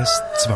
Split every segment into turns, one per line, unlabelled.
DRS2.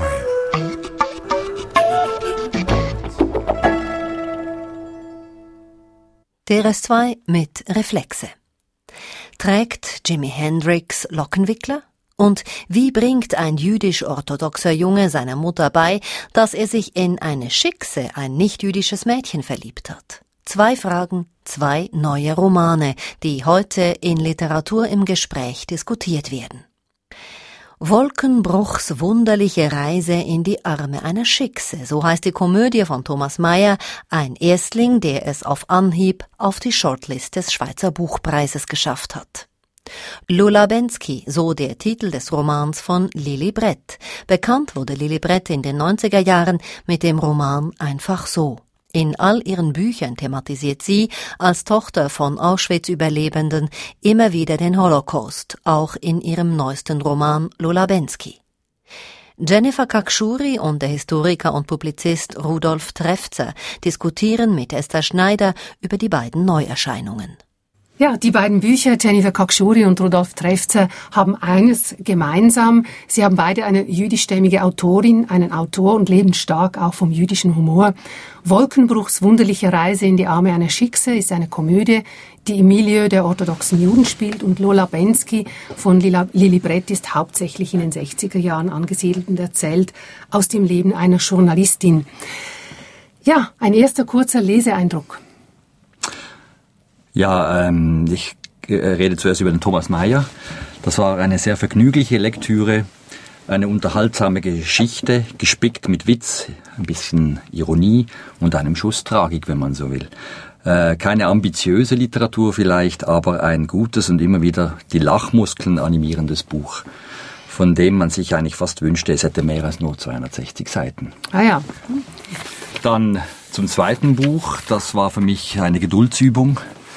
DRS2 mit Reflexe. Trägt Jimi Hendrix Lockenwickler? Und wie bringt ein jüdisch-orthodoxer Junge seiner Mutter bei, dass er sich in eine Schickse, ein nicht-jüdisches Mädchen, verliebt hat? 2 Fragen, 2 neue Romane, die heute in Literatur im Gespräch diskutiert werden. Wolkenbruchs wunderliche Reise in die Arme einer Schickse, so heißt die Komödie von Thomas Mayer, ein Erstling, der es auf Anhieb auf die Shortlist des Schweizer Buchpreises geschafft hat. Lola Bensky, so der Titel des Romans von Lili Brett. Bekannt wurde Lili Brett in den 90er Jahren mit dem Roman Einfach so. In all ihren Büchern thematisiert sie, als Tochter von Auschwitz-Überlebenden, immer wieder den Holocaust, auch in ihrem neuesten Roman Lola Bensky. Jennifer Kakshuri und der Historiker und Publizist Rudolf Trefzer diskutieren mit Esther Schneider über die beiden Neuerscheinungen.
Ja, die beiden Bücher, Jennifer Kakshuri und Rudolf Trefzer, haben eines gemeinsam. Sie haben beide eine jüdischstämmige Autorin, einen Autor und leben stark auch vom jüdischen Humor. Wolkenbruchs wunderliche Reise in die Arme einer Schickse ist eine Komödie, die im Milieu der orthodoxen Juden spielt, und Lola Bensky von Lili Brett ist hauptsächlich in den 60er Jahren angesiedelt und erzählt aus dem Leben einer Journalistin. Ja, ein erster kurzer Leseeindruck.
Ja, ich rede zuerst über den Thomas Mayer. Das war eine sehr vergnügliche Lektüre, eine unterhaltsame Geschichte, gespickt mit Witz, ein bisschen Ironie und einem Schuss Tragik, wenn man so will. Keine ambitiöse Literatur vielleicht, aber ein gutes und immer wieder die Lachmuskeln animierendes Buch, von dem man sich eigentlich fast wünschte, es hätte mehr als nur 260 Seiten.
Ah ja.
Dann zum zweiten Buch, das war für mich eine Geduldsübung.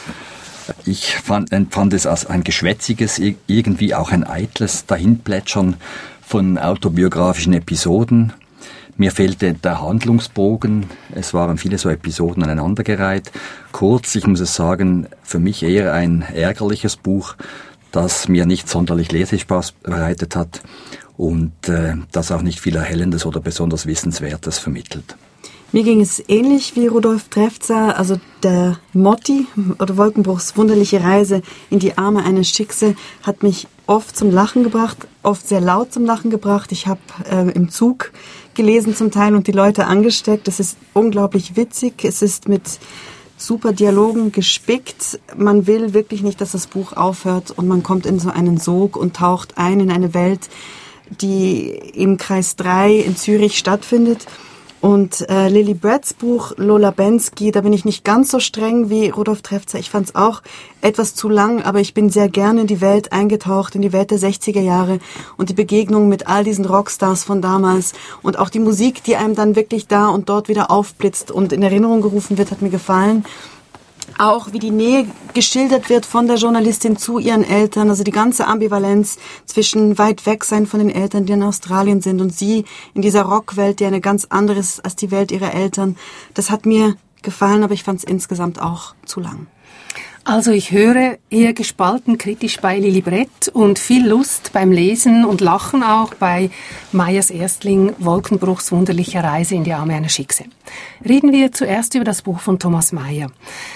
Ich empfand es als ein geschwätziges, irgendwie auch ein eitles Dahinplätschern von autobiografischen Episoden. Mir fehlte der Handlungsbogen. Es waren viele so Episoden aneinandergereiht. Kurz, ich muss es sagen, für mich eher ein ärgerliches Buch, das mir nicht sonderlich Lesespaß bereitet hat und das auch nicht viel Erhellendes oder besonders Wissenswertes vermittelt.
Mir ging es ähnlich wie Rudolf Trefzer, also der Motti oder Wolkenbruchs wunderliche Reise in die Arme einer Schickse hat mich oft zum Lachen gebracht, oft sehr laut zum Lachen gebracht. Ich habe im Zug gelesen zum Teil und die Leute angesteckt. Es ist unglaublich witzig, es ist mit super Dialogen gespickt. Man will wirklich nicht, dass das Buch aufhört und man kommt in so einen Sog und taucht ein in eine Welt, die im Kreis 3 in Zürich stattfindet. Und Lili Bretts Buch Lola Bensky, da bin ich nicht ganz so streng wie Rudolf Trefzer. Ich fand es auch etwas zu lang, aber ich bin sehr gerne in die Welt eingetaucht, in die Welt der 60er Jahre und die Begegnung mit all diesen Rockstars von damals und auch die Musik, die einem dann wirklich da und dort wieder aufblitzt und in Erinnerung gerufen wird, hat mir gefallen. Auch wie die Nähe geschildert wird von der Journalistin zu ihren Eltern, also die ganze Ambivalenz zwischen weit weg sein von den Eltern, die in Australien sind, und sie in dieser Rockwelt, die eine ganz andere ist als die Welt ihrer Eltern. Das hat mir gefallen, aber ich fand es insgesamt auch zu lang.
Also ich höre eher gespalten kritisch bei Lili Brett und viel Lust beim Lesen und Lachen auch bei Meyers Erstling Wolkenbruchs wunderliche Reise in die Arme einer Schickse. Reden wir zuerst über das Buch von Thomas Mayer.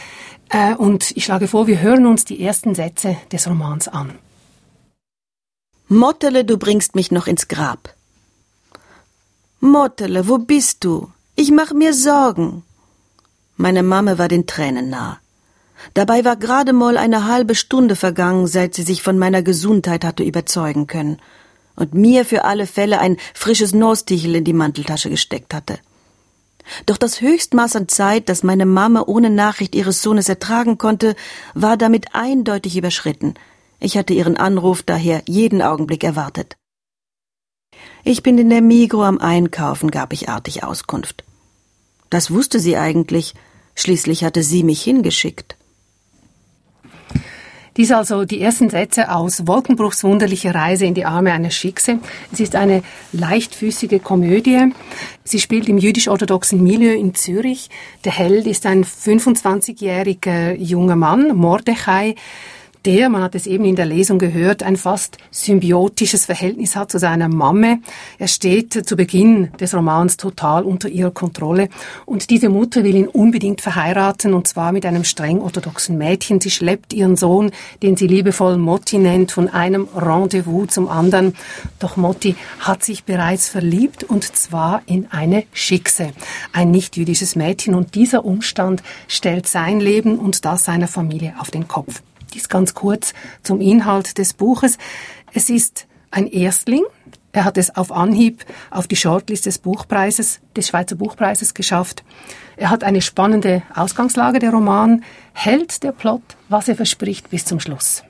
Und ich schlage vor, wir hören uns die ersten Sätze des Romans an.
Mottele, du bringst mich noch ins Grab. Mottele, wo bist du? Ich mach mir Sorgen. Meine Mame war den Tränen nah. Dabei war gerade mal eine halbe Stunde vergangen, seit sie sich von meiner Gesundheit hatte überzeugen können und mir für alle Fälle ein frisches Nostichel in die Manteltasche gesteckt hatte. Doch das Höchstmaß an Zeit, das meine Mama ohne Nachricht ihres Sohnes ertragen konnte, war damit eindeutig überschritten. Ich hatte ihren Anruf daher jeden Augenblick erwartet. Ich bin in der Migros am Einkaufen, gab ich artig Auskunft. Das wusste sie eigentlich, schließlich hatte sie mich hingeschickt.
Dies also die ersten Sätze aus Wolkenbruchs wunderliche Reise in die Arme einer Schickse. Es ist eine leichtfüßige Komödie. Sie spielt im jüdisch-orthodoxen Milieu in Zürich. Der Held ist ein 25-jähriger junger Mann, Mordechai, der, man hat es eben in der Lesung gehört, ein fast symbiotisches Verhältnis hat zu seiner Mamme. Er steht zu Beginn des Romans total unter ihrer Kontrolle und diese Mutter will ihn unbedingt verheiraten und zwar mit einem streng orthodoxen Mädchen. Sie schleppt ihren Sohn, den sie liebevoll Motti nennt, von einem Rendezvous zum anderen. Doch Motti hat sich bereits verliebt und zwar in eine Schickse, ein nicht-jüdisches Mädchen und dieser Umstand stellt sein Leben und das seiner Familie auf den Kopf. Dies ganz kurz zum Inhalt des Buches. Es ist ein Erstling. Er hat es auf Anhieb auf die Shortlist des Schweizer Buchpreises geschafft. Er hat eine spannende Ausgangslage, der Roman. Hält der Plot, was er verspricht, bis zum Schluss?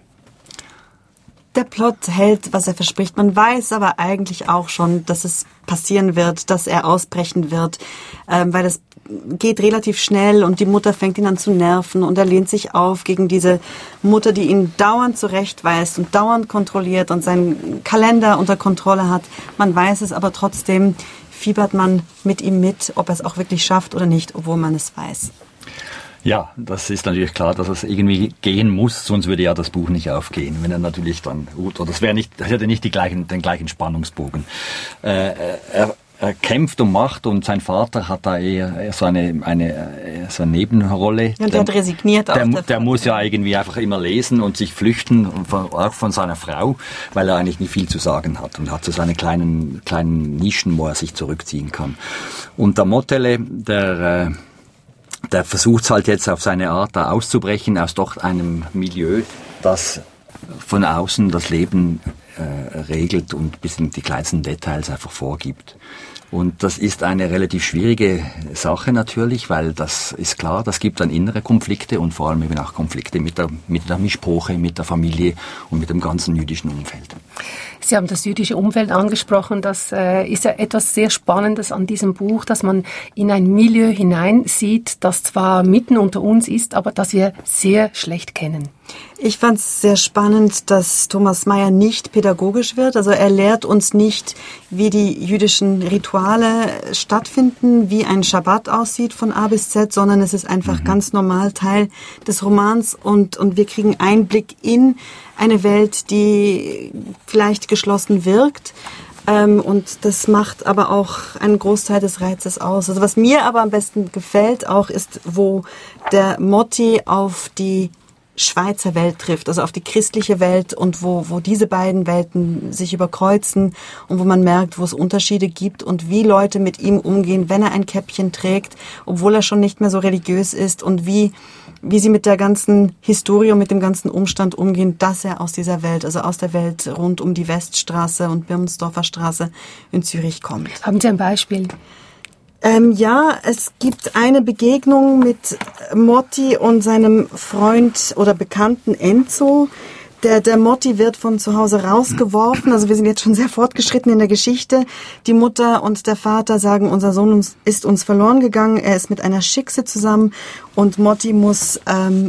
Der Plot hält, was er verspricht. Man weiß aber eigentlich auch schon, dass es passieren wird, dass er ausbrechen wird, weil es geht relativ schnell und die Mutter fängt ihn an zu nerven und er lehnt sich auf gegen diese Mutter, die ihn dauernd zurechtweist und dauernd kontrolliert und seinen Kalender unter Kontrolle hat. Man weiß es, aber trotzdem fiebert man mit ihm mit, ob er es auch wirklich schafft oder nicht, obwohl man es weiß.
Ja, das ist natürlich klar, dass es irgendwie gehen muss, sonst würde ja das Buch nicht aufgehen. Wenn er natürlich dann, oder das hätte nicht den gleichen Spannungsbogen. Er kämpft um Macht und sein Vater hat da eher so eine Nebenrolle.
Und der hat resigniert.
Der muss ja irgendwie einfach immer lesen und sich flüchten, auch von seiner Frau, weil er eigentlich nicht viel zu sagen hat und hat so seine kleinen Nischen, wo er sich zurückziehen kann. Und der Mottele, der versucht es halt jetzt auf seine Art da auszubrechen aus doch einem Milieu, das von außen das Leben regelt und bis in die kleinsten Details einfach vorgibt. Und das ist eine relativ schwierige Sache natürlich, weil das ist klar, das gibt dann innere Konflikte und vor allem eben auch Konflikte mit der Mischproche, mit der Familie und mit dem ganzen jüdischen Umfeld.
Sie haben das jüdische Umfeld angesprochen. Das ist ja etwas sehr Spannendes an diesem Buch, dass man in ein Milieu hineinsieht, das zwar mitten unter uns ist, aber das wir sehr schlecht kennen.
Ich fand es sehr spannend, dass Thomas Maier nicht pädagogisch wird. Also er lehrt uns nicht, wie die jüdischen Rituale stattfinden, wie ein Schabbat aussieht von A bis Z, sondern es ist einfach ganz normal Teil des Romans und wir kriegen Einblick in eine Welt, die vielleicht geschlossen wirkt. Und das macht aber auch einen Großteil des Reizes aus. Also was mir aber am besten gefällt auch ist, wo der Motti auf die Schweizer Welt trifft, also auf die christliche Welt und wo diese beiden Welten sich überkreuzen und wo man merkt, wo es Unterschiede gibt und wie Leute mit ihm umgehen, wenn er ein Käppchen trägt, obwohl er schon nicht mehr so religiös ist und wie sie mit der ganzen Historie und mit dem ganzen Umstand umgehen, dass er aus dieser Welt, also aus der Welt rund um die Weststraße und Birmensdorfer Straße in Zürich kommt.
Haben Sie ein Beispiel?
Ja, es gibt eine Begegnung mit Motti und seinem Freund oder Bekannten Enzo. Der Motti wird von zu Hause rausgeworfen. Also wir sind jetzt schon sehr fortgeschritten in der Geschichte. Die Mutter und der Vater sagen, unser Sohn ist uns verloren gegangen. Er ist mit einer Schickse zusammen und Motti muss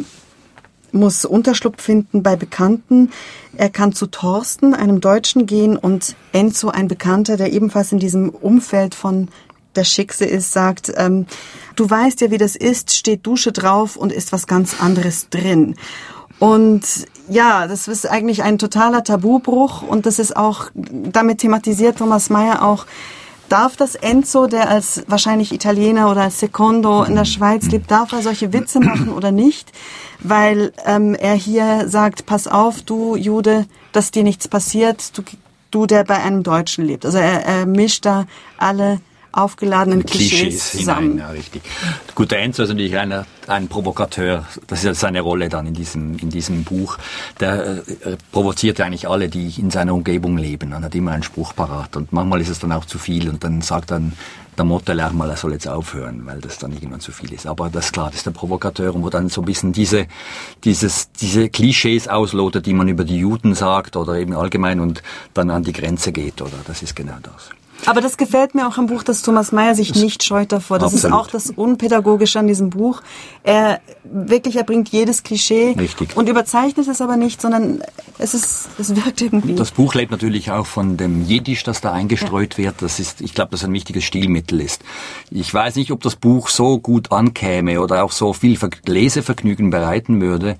Unterschlupf finden bei Bekannten. Er kann zu Thorsten, einem Deutschen, gehen und Enzo, ein Bekannter, der ebenfalls in diesem Umfeld von der Schickse ist, sagt, du weißt ja, wie das ist, steht Dusche drauf und ist was ganz anderes drin. Und ja, das ist eigentlich ein totaler Tabubruch und das ist auch, damit thematisiert Thomas Maier auch, darf das Enzo, der als wahrscheinlich Italiener oder als Secondo in der Schweiz lebt, darf er solche Witze machen oder nicht? Weil er hier sagt, pass auf, du Jude, dass dir nichts passiert, du der bei einem Deutschen lebt. Also er mischt da alle aufgeladenen Klischees zusammen.
Hinein, ja, richtig. Gut, der Enzo ist natürlich ein Provokateur. Das ist ja seine Rolle dann in diesem Buch. Der provoziert eigentlich alle, die in seiner Umgebung leben. Er hat immer einen Spruch parat. Und manchmal ist es dann auch zu viel. Und dann sagt dann der Mottele auch mal, er soll jetzt aufhören, weil das dann irgendwann zu viel ist. Aber das ist klar, das ist der Provokateur, wo dann so ein bisschen diese Klischees auslotet, die man über die Juden sagt oder eben allgemein und dann an die Grenze geht. Oder das ist genau das.
Aber das gefällt mir auch am Buch, dass Thomas Maier sich nicht scheut davor. Das Absolut. Ist auch das Unpädagogische an diesem Buch. Er bringt jedes Klischee
Richtig.
Und überzeichnet es aber nicht, sondern es wirkt irgendwie.
Das Buch lebt natürlich auch von dem Jiddisch, das da eingestreut wird. Ich glaube, das ein wichtiges Stilmittel ist. Ich weiß nicht, ob das Buch so gut ankäme oder auch so viel Lesevergnügen bereiten würde,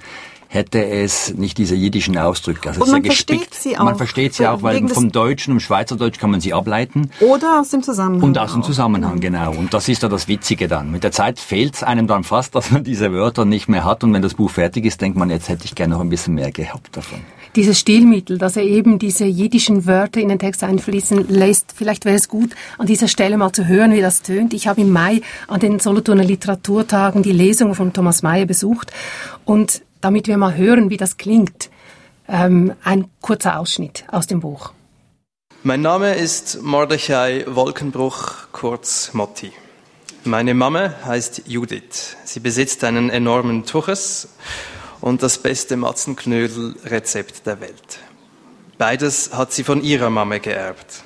hätte es nicht diese jiddischen Ausdrücke. Also
und man versteht sie auch.
Man versteht sie auch, weil vom Deutschen und Schweizerdeutsch kann man sie ableiten.
Oder aus dem Zusammenhang.
Und aus dem Zusammenhang, genau. Und das ist ja das Witzige dann. Mit der Zeit fehlt es einem dann fast, dass man diese Wörter nicht mehr hat. Und wenn das Buch fertig ist, denkt man, jetzt hätte ich gerne noch ein bisschen mehr gehabt davon.
Dieses Stilmittel, dass er eben diese jiddischen Wörter in den Text einfließen lässt, vielleicht wäre es gut, an dieser Stelle mal zu hören, wie das tönt. Ich habe im Mai an den Solothurner Literaturtagen die Lesung von Thomas Maier besucht und damit wir mal hören, wie das klingt, ein kurzer Ausschnitt aus dem Buch.
Mein Name ist Mordechai Wolkenbruch, kurz Motti. Meine Mama heißt Judith. Sie besitzt einen enormen Tuches und das beste Matzenknödel-Rezept der Welt. Beides hat sie von ihrer Mama geerbt.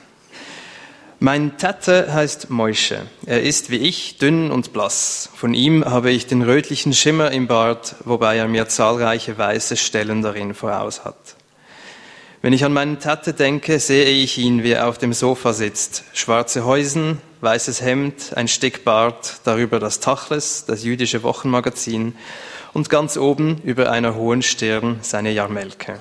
Mein Tate heißt Moische. Er ist wie ich dünn und blass. Von ihm habe ich den rötlichen Schimmer im Bart, wobei er mir zahlreiche weiße Stellen darin voraus hat. Wenn ich an meinen Tate denke, sehe ich ihn, wie er auf dem Sofa sitzt. Schwarze Heusen, weißes Hemd, ein Stück Bart, darüber das Tachles, das jüdische Wochenmagazin und ganz oben über einer hohen Stirn seine Jarmelke.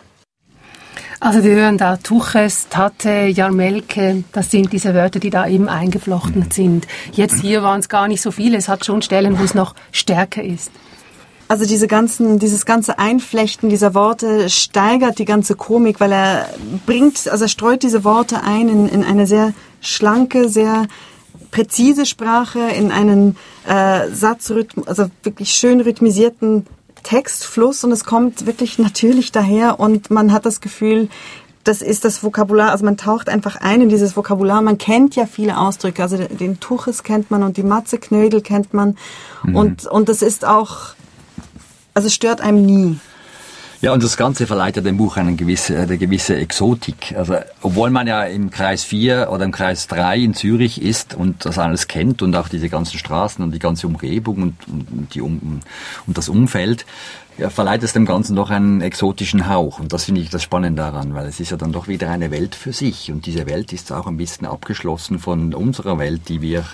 Also wir hören da Tuches, Tate, Jarmelke, das sind diese Wörter, die da eben eingeflochten sind. Jetzt hier waren es gar nicht so viele, es hat schon Stellen, wo es noch stärker ist.
Also dieses ganze Einflechten dieser Worte steigert die ganze Komik, weil er streut diese Worte ein in eine sehr schlanke, sehr präzise Sprache, in einen Satzrhythmus, also wirklich schön rhythmisierten Textfluss und es kommt wirklich natürlich daher und man hat das Gefühl, das ist das Vokabular, also man taucht einfach ein in dieses Vokabular. Man kennt ja viele Ausdrücke, also den Tuches kennt man und die Matzeknödel kennt man und das ist auch, also stört einem nie.
Ja, und das Ganze verleiht ja dem Buch eine gewisse Exotik. Also, obwohl man ja im Kreis 4 oder im Kreis 3 in Zürich ist und das alles kennt und auch diese ganzen Straßen und die ganze Umgebung und das Umfeld, ja, verleiht es dem Ganzen doch einen exotischen Hauch. Und das finde ich das Spannende daran, weil es ist ja dann doch wieder eine Welt für sich. Und diese Welt ist auch ein bisschen abgeschlossen von unserer Welt, wo wir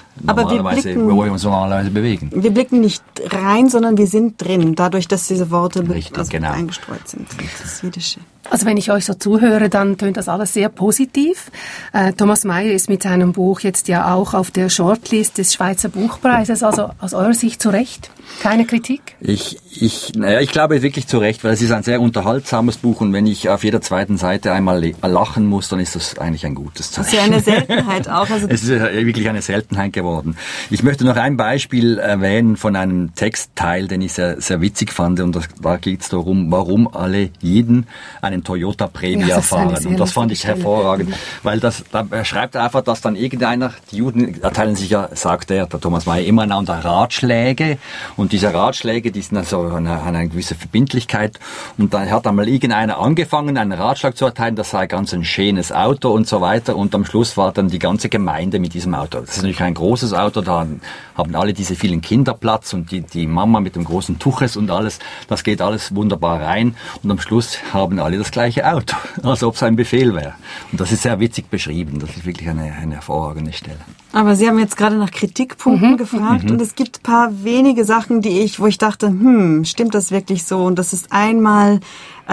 uns normalerweise bewegen.
Wir blicken nicht rein, sondern wir sind drin, dadurch, dass diese Worte
genau
eingestreut sind. Das Jiddische.
Also wenn ich euch so zuhöre, dann tönt das alles sehr positiv. Thomas Maier ist mit seinem Buch jetzt ja auch auf der Shortlist des Schweizer Buchpreises, also aus eurer Sicht zu Recht? Keine Kritik?
Ich glaube wirklich zu Recht, weil es ist ein sehr unterhaltsames Buch und wenn ich auf jeder zweiten Seite einmal lachen muss, dann ist das eigentlich ein gutes Zeichen.
Das ist ja eine Seltenheit auch. Also
es ist wirklich eine Seltenheit geworden. Ich möchte noch ein Beispiel erwähnen von einem Textteil, den ich sehr, sehr witzig fand und da geht es darum, warum alle Jiden einen Toyota Previa fahren. Und das fand ich hervorragend, weil da schreibt er einfach, dass dann irgendeiner, die Juden erteilen sich ja, sagt der Thomas Maier, immer einander Ratschläge und diese Ratschläge, die sind also eine gewisse Verbindlichkeit und dann hat einmal irgendeiner angefangen, einen Ratschlag zu erteilen, das sei ganz ein schönes Auto und so weiter und am Schluss war dann die ganze Gemeinde mit diesem Auto. Das ist natürlich ein großes Auto, da haben alle diese vielen Kinder Platz und die Mama mit dem großen Tuches und alles, das geht alles wunderbar rein und am Schluss haben alle das gleiche Auto, als ob es ein Befehl wäre. Und das ist sehr witzig beschrieben, das ist wirklich eine hervorragende Stelle.
Aber Sie haben jetzt gerade nach Kritikpunkten gefragt und es gibt ein paar wenige Sachen, wo ich dachte, stimmt das wirklich so? Und das ist einmal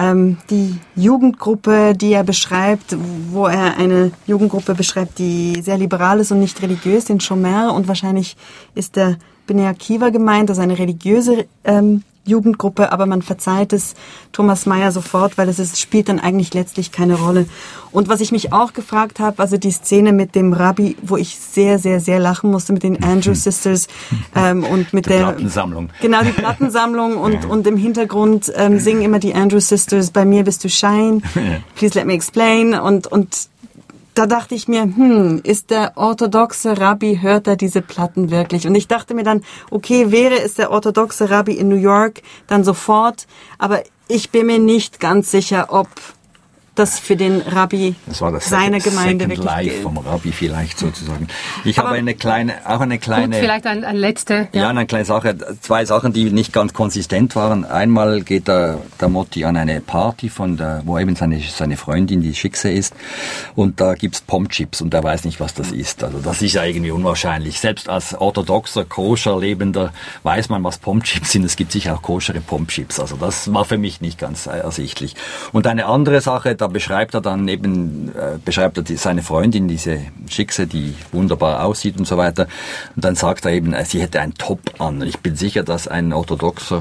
die Jugendgruppe, die er beschreibt, wo er eine Jugendgruppe beschreibt, die sehr liberal ist und nicht religiös, den Shomer, und wahrscheinlich ist der Bnei Akiva gemeint, also eine religiöse Jugendgruppe, aber man verzeiht es Thomas Maier sofort, weil es spielt dann eigentlich letztlich keine Rolle. Und was ich mich auch gefragt habe, also die Szene mit dem Rabbi, wo ich sehr, sehr, sehr lachen musste, mit den Andrew Sisters und mit der
Plattensammlung.
Genau, die Plattensammlung und im Hintergrund singen immer die Andrew Sisters, bei mir bist du Shine, please let me explain und da dachte ich mir, ist der orthodoxe Rabbi, hört er diese Platten wirklich? Und ich dachte mir dann, okay, wäre es der orthodoxe Rabbi in New York, dann sofort. Aber ich bin mir nicht ganz sicher, ob das für den Rabbi seiner Gemeinde
Second
wirklich
Life
gilt.
vom Rabbi vielleicht sozusagen. Ich habe eine kleine...
Gut, vielleicht ein letzte.
Ja, eine kleine Sache. 2 Sachen, die nicht ganz konsistent waren. Einmal geht der Motti an eine Party wo eben seine Freundin, die Schickse ist, und da gibt's Pomchips und er weiß nicht, was das ist. Also das ist ja irgendwie unwahrscheinlich. Selbst als orthodoxer, koscher Lebender weiß man, was Pomchips sind. Es gibt sicher auch koschere Pomchips. Also das war für mich nicht ganz ersichtlich. Und eine andere Sache, da beschreibt er seine Freundin, diese Schickse, die wunderbar aussieht und so weiter. Und dann sagt er eben, sie hätte ein Top an. Ich bin sicher, dass ein orthodoxer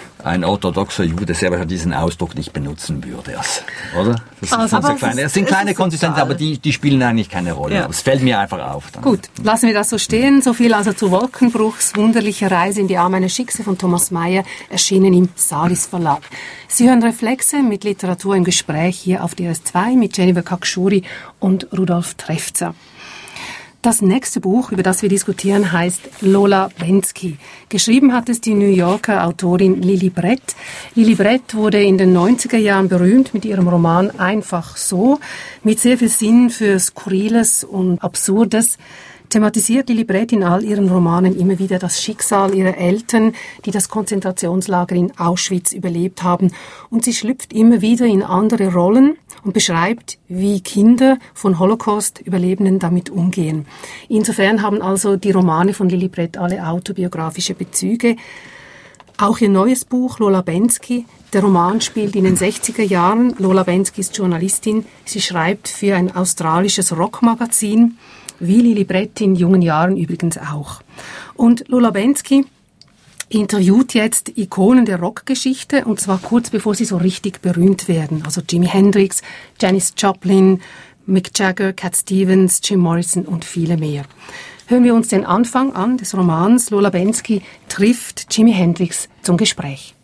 Jude sehr wahrscheinlich diesen Ausdruck nicht benutzen würde. Oder? Das sind kleine Konsistenzen, aber die spielen eigentlich keine Rolle. Ja. Es fällt mir einfach auf. Dann.
Gut, lassen wir das so stehen. So viel also zu Wolkenbruchs wunderliche Reise in die Arme einer Schickse von Thomas Mayer, erschienen im Salis Verlag. Sie hören Reflexe mit Literatur im Gespräch hier auf DRS2 mit Jennifer Kakshuri und Rudolf Trefzer. Das nächste Buch, über das wir diskutieren, heißt Lola Bensky. Geschrieben hat es die New Yorker Autorin Lili Brett. Lili Brett wurde in den 90er Jahren berühmt mit ihrem Roman Einfach so, mit sehr viel Sinn für Skurriles und Absurdes. Thematisiert Lili Brett in all ihren Romanen immer wieder das Schicksal ihrer Eltern, die das Konzentrationslager in Auschwitz überlebt haben. Und sie schlüpft immer wieder in andere Rollen und beschreibt, wie Kinder von Holocaust-Überlebenden damit umgehen. Insofern haben also die Romane von Lili Brett alle autobiografische Bezüge. Auch ihr neues Buch, Lola Bensky. Der Roman spielt in den 60er Jahren. Lola Bensky ist Journalistin. Sie schreibt für ein australisches Rockmagazin, wie Lili Brett in jungen Jahren übrigens auch. Und Lola Bensky interviewt jetzt Ikonen der Rockgeschichte, und zwar kurz bevor sie so richtig berühmt werden. Also Jimi Hendrix, Janis Joplin, Mick Jagger, Cat Stevens, Jim Morrison und viele mehr. Hören wir uns den Anfang an des Romans. Lola Bensky trifft Jimi Hendrix zum Gespräch.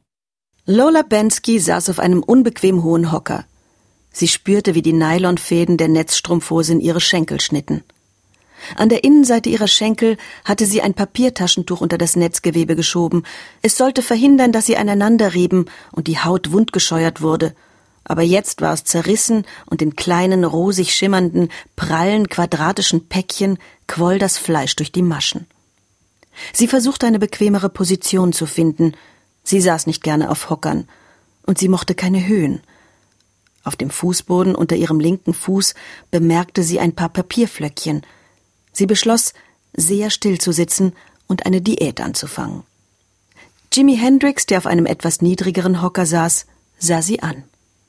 Lola Bensky saß auf einem unbequem hohen Hocker. Sie spürte, wie die Nylonfäden der Netzstrumpfhose in ihre Schenkel schnitten. An der Innenseite ihrer Schenkel hatte sie ein Papiertaschentuch unter das Netzgewebe geschoben. Es sollte verhindern, dass sie aneinander rieben und die Haut wundgescheuert wurde. Aber jetzt war es zerrissen und in kleinen, rosig schimmernden, prallen, quadratischen Päckchen quoll das Fleisch durch die Maschen. Sie versuchte eine bequemere Position zu finden. Sie saß nicht gerne auf Hockern und sie mochte keine Höhen. Auf dem Fußboden unter ihrem linken Fuß bemerkte sie ein paar Papierflöckchen. Sie beschloss, sehr still zu sitzen und eine Diät anzufangen. Jimi Hendrix, der auf einem etwas niedrigeren Hocker saß, sah sie an.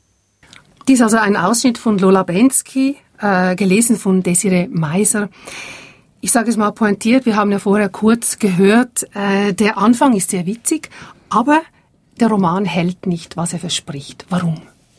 Dies ist also ein Ausschnitt von Lola Bensky, gelesen von Desiree Meiser. Ich sage es mal pointiert, wir haben ja vorher kurz gehört, der Anfang ist sehr witzig, aber der Roman hält nicht, was er verspricht. Warum?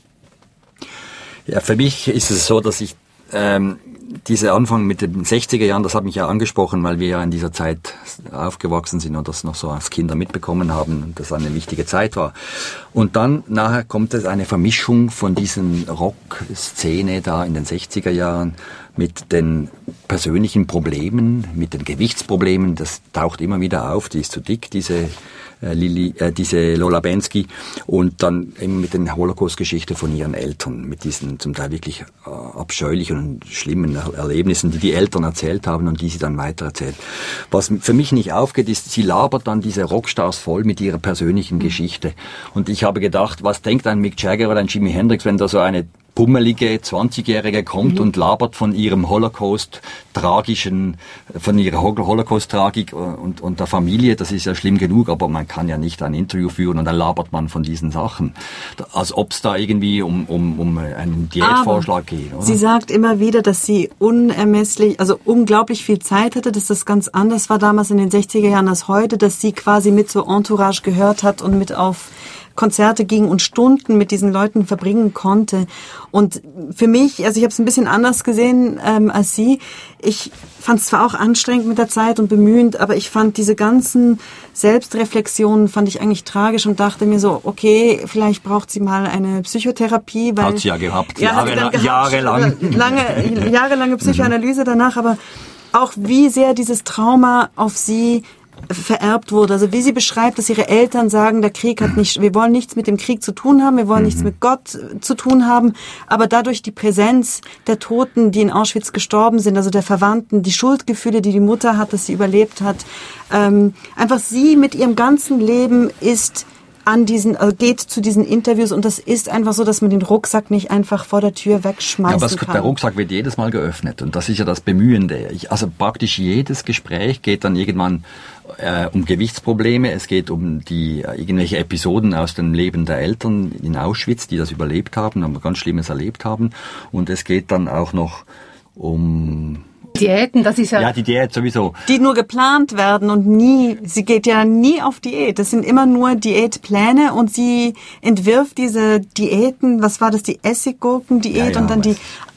Ja, für mich ist es so, dass ich dieser Anfang mit den 60er Jahren, das hat mich ja angesprochen, weil wir ja in dieser Zeit aufgewachsen sind und das noch so als Kinder mitbekommen haben und das eine wichtige Zeit war. Und dann nachher kommt es eine Vermischung von diesen Rock-Szene da in den 60er Jahren mit den persönlichen Problemen, mit den Gewichtsproblemen. Das taucht immer wieder auf, die ist zu dick, diese Lola Bensky, und dann eben mit den Holocaust-Geschichte von ihren Eltern, mit diesen zum Teil wirklich abscheulichen und schlimmen Erlebnissen, die die Eltern erzählt haben und die sie dann weitererzählt. Was für mich nicht aufgeht, ist, sie labert dann diese Rockstars voll mit ihrer persönlichen Geschichte. Und ich habe gedacht, was denkt ein Mick Jagger oder ein Jimi Hendrix, wenn da so eine pummelige 20-Jährige kommt und labert von ihrem Holocaust-Tragik und der Familie. Das ist ja schlimm genug, aber man kann ja nicht ein Interview führen und dann labert man von diesen Sachen. Als ob es da irgendwie um einen Diätvorschlag geht. Oder?
Sie sagt immer wieder, dass sie unglaublich viel Zeit hatte, dass das ganz anders war damals in den 60er Jahren als heute, dass sie quasi mit zur Entourage gehört hat und mit auf Konzerte ging und Stunden mit diesen Leuten verbringen konnte. Und für mich, also ich habe es ein bisschen anders gesehen als Sie. Ich fand es zwar auch anstrengend mit der Zeit und bemühend, aber ich fand diese ganzen Selbstreflexionen fand ich eigentlich tragisch und dachte mir so, okay, vielleicht braucht sie mal eine Psychotherapie. Weil,
hat sie ja gehabt,
jahrelang. Jahrelange Psychoanalyse danach, aber auch wie sehr dieses Trauma auf sie vererbt wurde. Also wie sie beschreibt, dass ihre Eltern sagen, der Krieg hat nicht, wir wollen nichts mit dem Krieg zu tun haben, wir wollen nichts mit Gott zu tun haben, aber dadurch die Präsenz der Toten, die in Auschwitz gestorben sind, also der Verwandten, die Schuldgefühle, die die Mutter hat, dass sie überlebt hat, einfach sie mit ihrem ganzen Leben geht zu diesen Interviews und das ist einfach so, dass man den Rucksack nicht einfach vor der Tür wegschmeißen kann.
Der Rucksack wird jedes Mal geöffnet und das ist ja das Bemühende. Also praktisch jedes Gespräch geht dann irgendwann um Gewichtsprobleme, es geht um irgendwelche Episoden aus dem Leben der Eltern in Auschwitz, die das überlebt haben, aber ganz Schlimmes erlebt haben und es geht dann auch noch um
Diäten, das ist ja...
Ja, die Diät sowieso.
Die nur geplant werden und sie geht ja nie auf Diät. Das sind immer nur Diätpläne und sie entwirft diese Diäten, was war das, die Essiggurken-Diät und dann die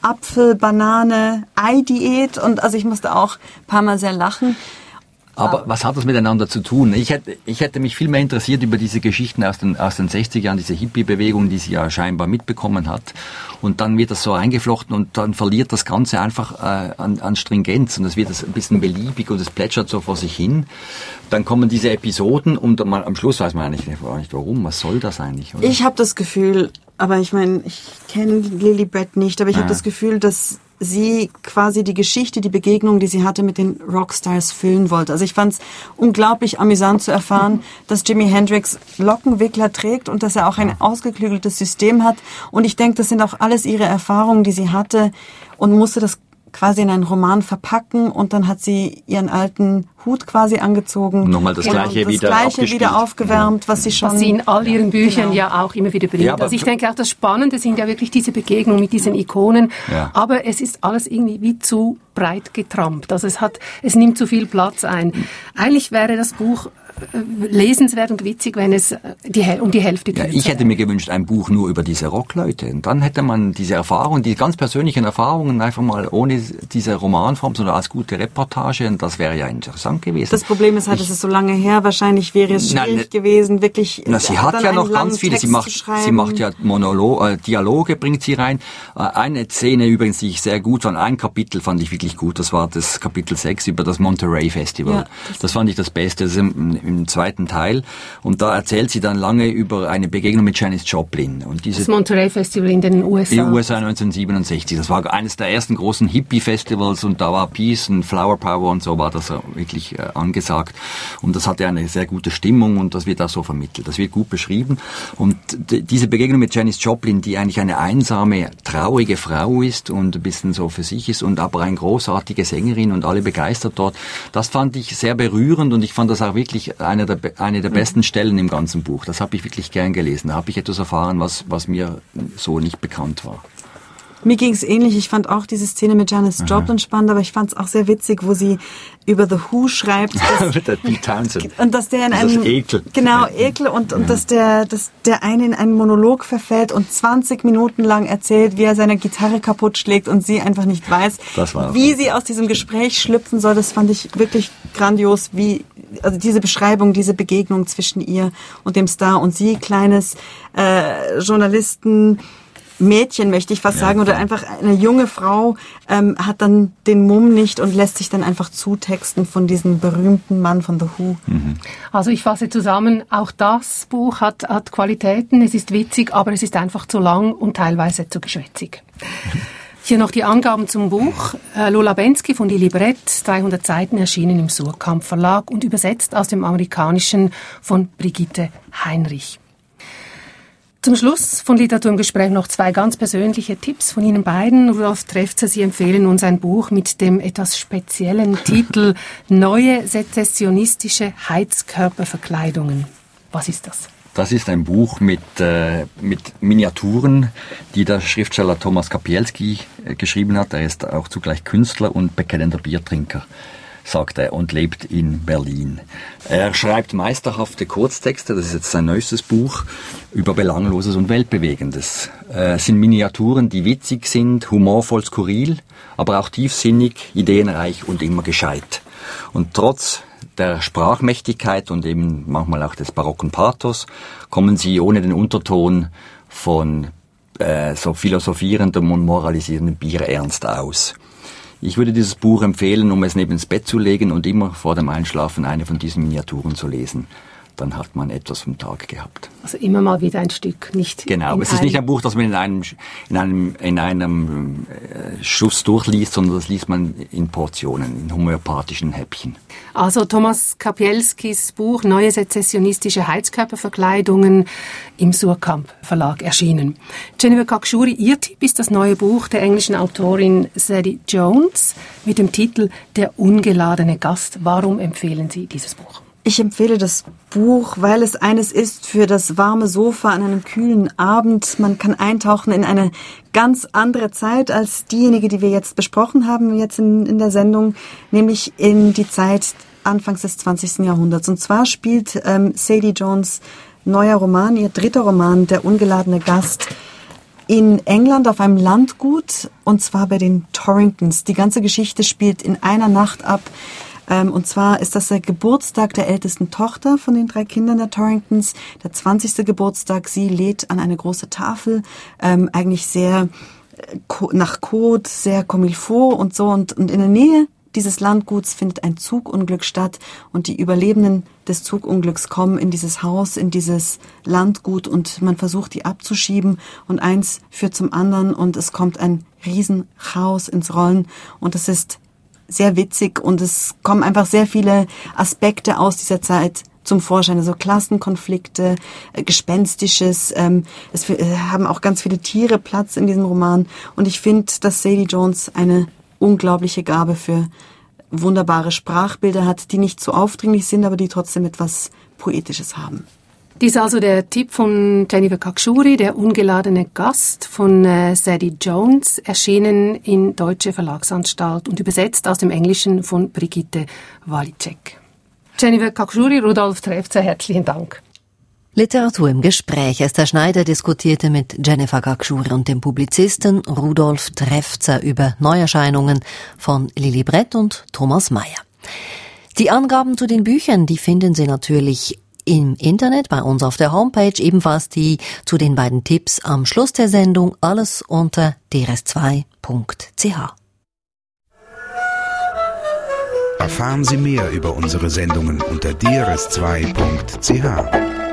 Apfel-Banane-Ei-Diät und also ich musste auch ein paar Mal sehr lachen.
Aber was hat das miteinander zu tun? Ich hätte mich viel mehr interessiert über diese Geschichten aus den 60er Jahren, diese Hippie-Bewegung, die sie ja scheinbar mitbekommen hat. Und dann wird das so eingeflochten und dann verliert das Ganze einfach an Stringenz und es wird ein bisschen beliebig und es plätschert so vor sich hin. Dann kommen diese Episoden und am Schluss weiß man eigentlich nicht warum. Was soll das eigentlich? Oder?
Ich habe das Gefühl, aber ich meine, ich kenne Lily Brett nicht, aber ich habe das Gefühl, dass sie quasi die Geschichte, die Begegnung, die sie hatte mit den Rockstars füllen wollte. Also ich fand es unglaublich amüsant zu erfahren, dass Jimi Hendrix Lockenwickler trägt und dass er auch ein ausgeklügeltes System hat. Und ich denke, das sind auch alles ihre Erfahrungen, die sie hatte und musste das quasi in einen Roman verpacken und dann hat sie ihren alten Hut quasi angezogen.
Nochmal das Gleiche
wieder aufgewärmt, was sie schon...
Was sie in all ihren Büchern ja auch immer wieder bringt.
Ja,
also ich denke auch, das Spannende sind ja wirklich diese Begegnungen mit diesen Ikonen, aber es ist alles irgendwie wie zu breit getrampt. Also es nimmt zu viel Platz ein. Eigentlich wäre das Buch lesenswert und witzig, wenn es um die Hälfte kürzer
Ich hätte mir gewünscht, ein Buch nur über diese Rockleute. Und dann hätte man diese Erfahrungen, die ganz persönlichen Erfahrungen einfach mal ohne diese Romanform, sondern als gute Reportage. Und das wäre ja interessant gewesen.
Das Problem ist halt, es ist so lange her. Wahrscheinlich wäre es schwierig gewesen, wirklich.
Sie hat ja noch ganz viele. Sie macht ja Dialoge, bringt sie rein. Eine Szene übrigens, die ich sehr gut fand, ein Kapitel fand ich wirklich gut. Das war das Kapitel 6 über das Monterey Festival. Ja, das fand ich das Beste. Das ist im zweiten Teil. Und da erzählt sie dann lange über eine Begegnung mit Janis Joplin. Und das
Monterey Festival in den USA.
In den USA 1967. Das war eines der ersten großen Hippie-Festivals und da war Peace und Flower Power und so war das wirklich angesagt. Und das hatte eine sehr gute Stimmung und das wird auch so vermittelt. Das wird gut beschrieben. Und diese Begegnung mit Janis Joplin, die eigentlich eine einsame, traurige Frau ist und ein bisschen so für sich ist und aber eine großartige Sängerin und alle begeistert dort, das fand ich sehr berührend und ich fand das auch wirklich eine der besten Stellen im ganzen Buch. Das habe ich wirklich gern gelesen. Da habe ich etwas erfahren, was mir so nicht bekannt war.
Mir ging es ähnlich. Ich fand auch diese Szene mit Janis Joplin spannend, aber ich fand es auch sehr witzig, wo sie über The Who schreibt.
Mit der Pete Townsend.
Und dass der in einem...
Ekel.
Genau, Ekel. Und dass der eine in einen Monolog verfällt und 20 Minuten lang erzählt, wie er seine Gitarre kaputt schlägt und sie einfach nicht weiß, wie sie aus diesem Gespräch schlüpfen soll. Das fand ich wirklich grandios, also diese Beschreibung, diese Begegnung zwischen ihr und dem Star und sie, kleines Journalisten... Mädchen, möchte ich fast sagen, oder einfach eine junge Frau hat dann den Mumm nicht und lässt sich dann einfach zutexten von diesem berühmten Mann von The Who.
Also ich fasse zusammen, auch das Buch hat Qualitäten, es ist witzig, aber es ist einfach zu lang und teilweise zu geschwätzig. Hier noch die Angaben zum Buch. Lola Bensky von Lily Brett, 300 Seiten, erschienen im Surkamp Verlag und übersetzt aus dem Amerikanischen von Brigitte Heinrich. Zum Schluss von Literatur im Gespräch noch 2 ganz persönliche Tipps von Ihnen beiden. Rudolf Trefzer, Sie empfehlen uns ein Buch mit dem etwas speziellen Titel Neue sezessionistische Heizkörperverkleidungen. Was ist das?
Das ist ein Buch mit Miniaturen, die der Schriftsteller Thomas Kapielski geschrieben hat. Er ist auch zugleich Künstler und bekennender Biertrinker, sagt er, und lebt in Berlin. Er schreibt meisterhafte Kurztexte, das ist jetzt sein neuestes Buch, über Belangloses und Weltbewegendes. Es sind Miniaturen, die witzig sind, humorvoll, skurril, aber auch tiefsinnig, ideenreich und immer gescheit. Und trotz der Sprachmächtigkeit und eben manchmal auch des barocken Pathos kommen sie ohne den Unterton von so philosophierendem und moralisierendem Bierernst aus. Ich würde dieses Buch empfehlen, um es neben ins Bett zu legen und immer vor dem Einschlafen eine von diesen Miniaturen zu lesen. Dann hat man etwas vom Tag gehabt.
Also immer mal wieder ein Stück, nicht
genau. Es ist nicht ein Buch, das man in einem Schuss durchliest, sondern das liest man in Portionen, in homöopathischen Häppchen.
Also Thomas Kapielskis Buch Neue sezessionistische Heizkörperverkleidungen im Suhrkamp Verlag erschienen. Jennifer Kakshuri, Ihr Tipp ist das neue Buch der englischen Autorin Sadie Jones mit dem Titel Der ungeladene Gast. Warum empfehlen Sie dieses Buch?
Ich empfehle das Buch, weil es eines ist für das warme Sofa an einem kühlen Abend. Man kann eintauchen in eine ganz andere Zeit als diejenige, die wir jetzt besprochen haben, jetzt in der Sendung, nämlich in die Zeit Anfangs des 20. Jahrhunderts. Und zwar spielt Sadie Jones' neuer Roman, ihr dritter Roman, Der ungeladene Gast, in England auf einem Landgut, und zwar bei den Torringtons. Die ganze Geschichte spielt in einer Nacht ab. Und zwar ist das der Geburtstag der ältesten Tochter von den 3 Kindern der Torringtons, der 20. Geburtstag. Sie lädt an eine große Tafel, eigentlich sehr nach Code, sehr comme il faut und so. Und in der Nähe dieses Landguts findet ein Zugunglück statt und die Überlebenden des Zugunglücks kommen in dieses Haus, in dieses Landgut und man versucht, die abzuschieben und eins führt zum anderen und es kommt ein Riesenchaos ins Rollen und es ist sehr witzig und es kommen einfach sehr viele Aspekte aus dieser Zeit zum Vorschein, also Klassenkonflikte, Gespenstisches, es haben auch ganz viele Tiere Platz in diesem Roman und ich finde, dass Sadie Jones eine unglaubliche Gabe für wunderbare Sprachbilder hat, die nicht so aufdringlich sind, aber die trotzdem etwas Poetisches haben.
Dies ist also der Tipp von Jennifer Kakshuri, Der ungeladene Gast von Sadie Jones, erschienen in Deutsche Verlagsanstalt und übersetzt aus dem Englischen von Brigitte Walicek. Jennifer Kakshuri, Rudolf Trefzer, herzlichen Dank.
Literatur im Gespräch. Esther Schneider diskutierte mit Jennifer Kakshuri und dem Publizisten Rudolf Trefzer über Neuerscheinungen von Lili Brett und Thomas Mayer. Die Angaben zu den Büchern, die finden Sie natürlich im Internet bei uns auf der Homepage, ebenfalls die zu den beiden Tipps am Schluss der Sendung, alles unter drs2.ch.
Erfahren Sie mehr über unsere Sendungen unter drs2.ch.